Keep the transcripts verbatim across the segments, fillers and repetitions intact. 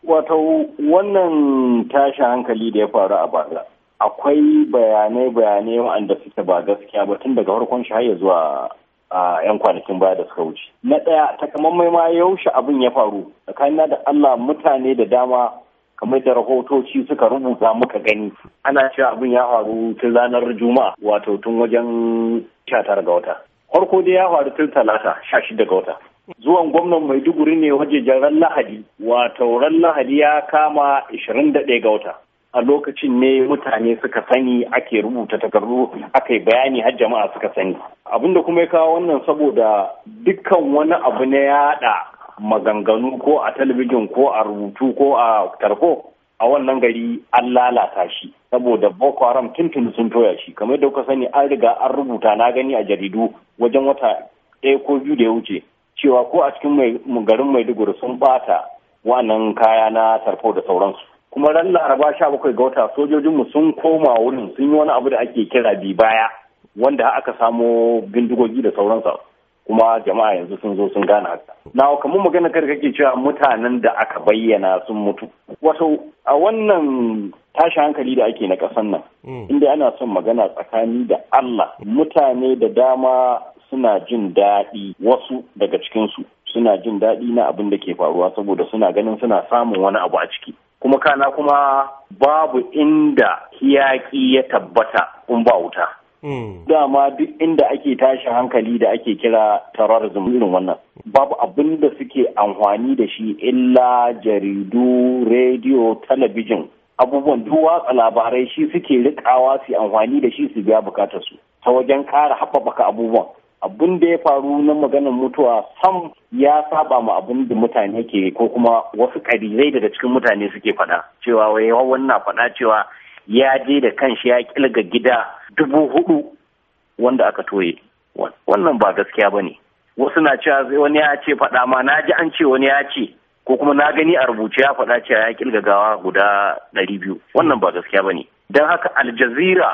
Wato wannan tashin hankali da ya faru a Baga akwai bayanai bayanai wanda suke ba gaskiya ba tun daga farkon shi har zuwa a yan kwanakin baya da suka wuce. Na ɗaya takamaimai ma yaushe abin ya faru tsakanin da Allah mutane da dama kamar da rahotoci suka rubuta muka gani ana cewa abin ya faru tun ranar Juma'a wato tun wajen sha tara ga wata. Farko dai ya faru tun Talata sha shida ga wata. Zuwan gwamnan Maiduguri ne wajejen ran Lahadi, wato ran Lahadi ya kama ishirin da ɗaya ga wata. A lokacin ne mutane suka sani ake rubuta takardu aka yi bayani har jama'a suka sani. Abin da kuma ya kawo wannan saboda dukkan wani abu na yaɗa maganganu ko a talabijin ko a rubutu ko a tarko a wannan gari an lalata shi saboda Boko Haram tuntuni sun toya shi kamar da kuka sani an riga an rubuta na gani a jaridu wajen wata ɗaya ko biyu da ya wuce cewa ko a cikin garin Maiduguri sun bata wannan kaya na tarfo da sauransu. Kuma ran Laraba sha bakwai ga wata sojojinmu sun koma wurin sun yi wani abu da ake kira bi baya wanda aka samo bindigogi da sauransu kuma jama'a yanzu sun zo sun gane haka. Na kamar magana kar kake cewa mutanen da aka bayyana sun mutu. Wato a wannan tashin hankali da ake na ƙasan nan inda ana son magana tsakani da Allah mutane da dama suna jin daɗi wasu daga cikinsu suna jin daɗi na abin da ke faruwa saboda suna ganin suna samun wani abu a ciki kuma kana kuma babu inda yaƙi ya tabbata in ba wuta. Dama duk inda ake tashin hankali da ake kira terrorism irin wannan babu abin da suke amfani da shi illa jaridu, rediyo, talabijin abubuwan duk watsa labarai shi suke rikawa su amfani da shi su biya bukatarsu ta wajen ƙara haɓaka abubuwan. Abin da ya faru na maganar mutuwa sam ya saba ma abin da mutane ke ko kuma wasu ƙabilai daga cikin mutane suke faɗa cewa wai wannan faɗa cewa ya je da kanshi ya kilga gida dubu hudu wanda aka toye wannan ba gaskiya ba ne. Wasu na cewa wani ya ce faɗa ma na ji an ce wani ya ce ko kuma na gani a rubuce ya faɗa cewa ya kilga gawa guda ɗari biyu wannan ba gaskiya ba ne. Don haka Al Jazeera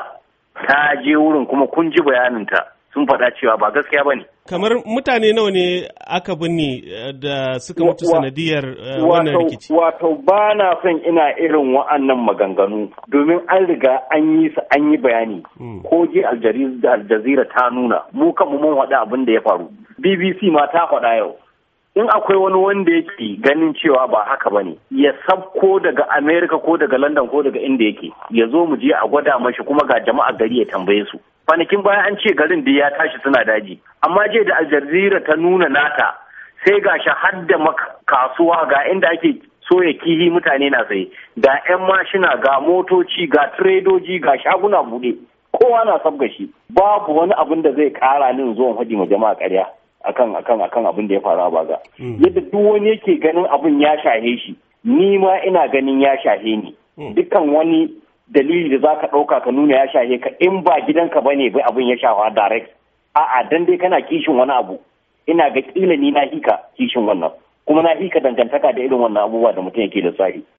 ta je wurin kuma kun ji bayaninta sun faɗa cewa ba gaskiya ba ne. Kamar mutane nawa ne aka binne da suka mutu sanadiyar wannan rikici? Wato ba na son ina irin wa'annan maganganu domin an riga an yi su an yi bayani. Ko je Al Jazeera ta nuna mu kanmu mun faɗa abin da ya faru. B B C ma ta faɗa yau. In akwai wani wanda yake ganin cewa ba haka ba ne, ya sabko daga Amerika ko daga London ko daga inda yake, ya zo mu je a gwada mashi kuma ga jama'a gari ya tambaye su. Kwanakin baya an ce garin da ya tashi suna daji, amma je da Al Jazeera ta nuna nata sai ga shi har da kasuwa ga inda ake soya kihi mutane na saye, ga 'yan mashina ga motoci ga tiredoji ga shaguna buɗe, kowa na sabga shi. Babu wani abin da zai kara nin zuwan haɗi ma jama'a ƙarya. akan akan akan abin da ya faru a Baga. Yadda duk wani yake ganin abin ya shahe shi, ni ma ina ganin ya shahe ni. Dukkan wani dalili da zaka ɗauka ka nuna ya shahe ka in ba gidanka bane bai abin ya shafa direct. A'a dan dai kana kishin wani abu. Ina ga kila ni na hika kishin wannan. Kuma na hika dangantaka da irin wannan abubuwa da mutum yake da sahi.